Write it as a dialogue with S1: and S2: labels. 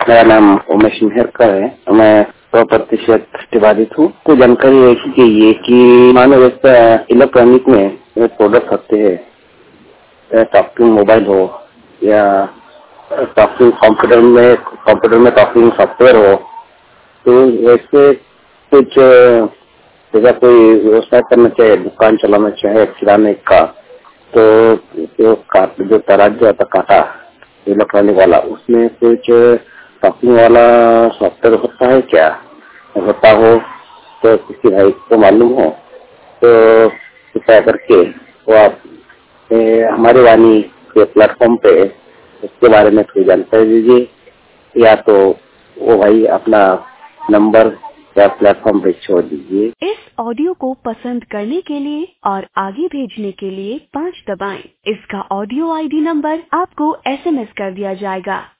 S1: मेरा नाम उमेश मेहरकर है। मैं 100% प्रतिबाधित हूँ। कोई जानकारी ऐसी चाहिए कि मानो जैसे इलेक्ट्रॉनिक में प्रोडक्ट होते हैं, टॉकिंग मोबाइल हो या टॉकिंग कंप्यूटर में टॉकिंग सॉफ्टवेयर हो, तो वैसे कुछ जैसा कोई व्यवसाय करना चाहे, दुकान चलाना चाहे किराने का, तो जो तराजू आता काटा इलेक्ट्रॉनिक वाला, उसमें कुछ टॉकिंग वाला सॉफ्टवेयर होता है क्या? होता हो तो किसी भाई को मालूम हो तो कृपया करके वो आप हमारे वाणी के प्लेटफॉर्म पे उसके बारे में थोड़ी जानकारी दीजिए, या तो वो भाई अपना नंबर या प्लेटफॉर्म पे छोड़ दीजिए।
S2: इस ऑडियो को पसंद करने के लिए और आगे भेजने के लिए 5 दबाएं। इसका ऑडियो आईडी नंबर आपको SMS कर दिया जाएगा।